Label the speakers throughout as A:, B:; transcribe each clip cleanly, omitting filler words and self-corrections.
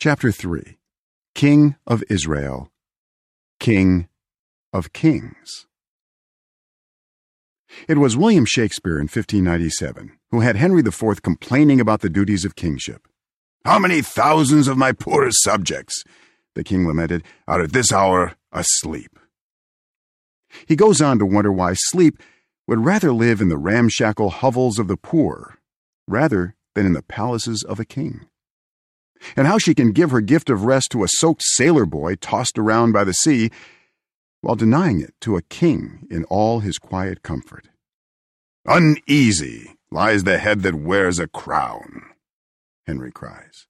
A: Chapter 3. King of Israel, King of Kings. It was William Shakespeare in 1597 who had Henry IV complaining about the duties of kingship. "How many thousands of my poor subjects," the king lamented, "are at this hour asleep." He goes on to wonder why sleep would rather live in the ramshackle hovels of the poor rather than in the palaces of a king, and how she can give her gift of rest to a soaked sailor boy tossed around by the sea while denying it to a king in all his quiet comfort. "Uneasy lies the head that wears a crown," Henry cries.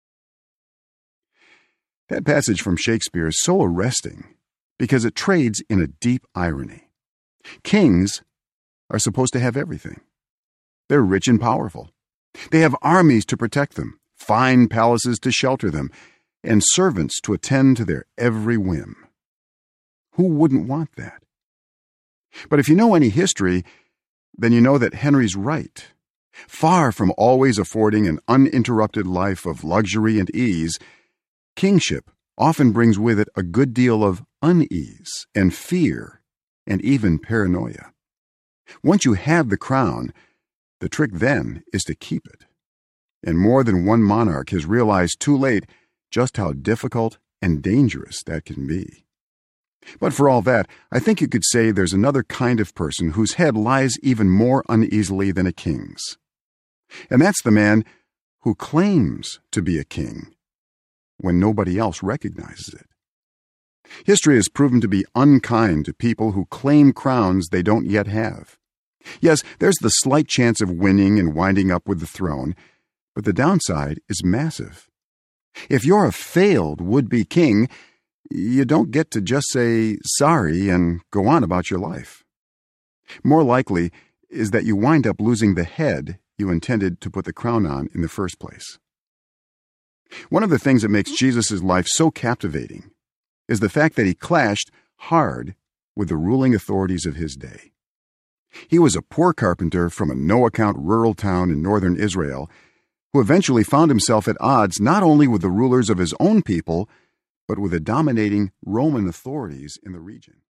A: That passage from Shakespeare is so arresting because it trades in a deep irony. Kings are supposed to have everything. They're rich and powerful. They have armies to protect them, fine palaces to shelter them, and servants to attend to their every whim. Who wouldn't want that? But if you know any history, then you know that Henry's right. Far from always affording an uninterrupted life of luxury and ease, kingship often brings with it a good deal of unease and fear and even paranoia. Once you have the crown, the trick then is to keep it. And more than one monarch has realized too late just how difficult and dangerous that can be. But for all that, I think you could say there's another kind of person whose head lies even more uneasily than a king's. And that's the man who claims to be a king when nobody else recognizes it. History has proven to be unkind to people who claim crowns they don't yet have. Yes, there's the slight chance of winning and winding up with the throne, but the downside is massive. If you're a failed would-be king, you don't get to just say sorry and go on about your life. More likely is that you wind up losing the head you intended to put the crown on in the first place. One of the things that makes Jesus' life so captivating is the fact that he clashed hard with the ruling authorities of his day. He was a poor carpenter from a no-account rural town in northern Israel who eventually found himself at odds not only with the rulers of his own people, but with the dominating Roman authorities in the region.